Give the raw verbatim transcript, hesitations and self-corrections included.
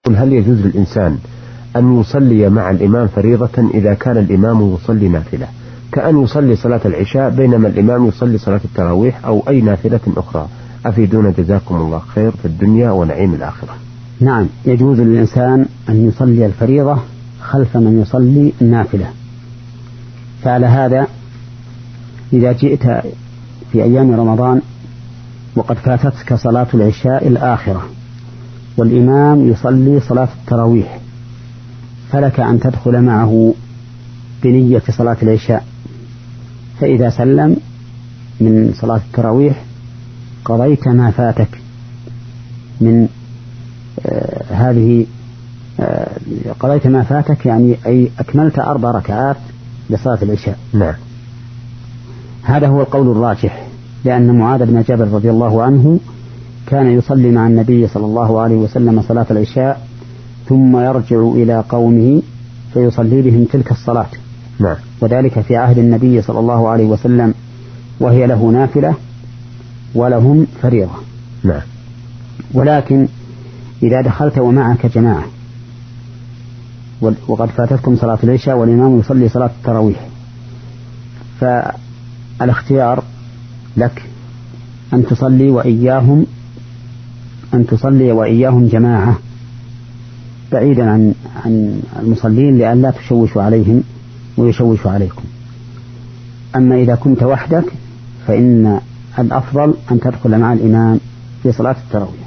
هل يجوز للإنسان أن يصلي مع الإمام فريضة إذا كان الإمام يصلي نافلة، كأن يصلي صلاة العشاء بينما الإمام يصلي صلاة التراويح أو أي نافلة أخرى؟ أفيدونا جزاكم الله خير في الدنيا ونعيم الآخرة. نعم، يجوز للإنسان أن يصلي الفريضة خلف من يصلي النافلة. فعلى هذا إذا جئت في أيام رمضان وقد فاتتك صلاة العشاء الآخرة والإمام يصلي صلاة التراويح، فلك أن تدخل معه بنية صلاة العشاء، فإذا سلم من صلاة التراويح قضيت ما فاتك من آه هذه آه قضيت ما فاتك يعني أي أكملت أربع ركعات لصلاة العشاء. نعم. هذا هو القول الراجح، لأن معاذ بن جبل رضي الله عنه كان يصلي مع النبي صلى الله عليه وسلم صلاة العشاء ثم يرجع إلى قومه فيصلي بهم تلك الصلاة. نعم. وذلك في عهد النبي صلى الله عليه وسلم، وهي له نافلة ولهم فريضة. نعم. ولكن إذا دخلت ومعك جماعة وقد فاتتكم صلاة العشاء والإمام يصلي صلاة التراويح، فالاختيار لك أن تصلي وإياهم أن تصلي وإياهم جماعة بعيدا عن عن المصلين لئلا تشوشوا عليهم ويشوشوا عليكم. أما إذا كنت وحدك فإن الأفضل أن تدخل مع الإمام في صلاة التراويح.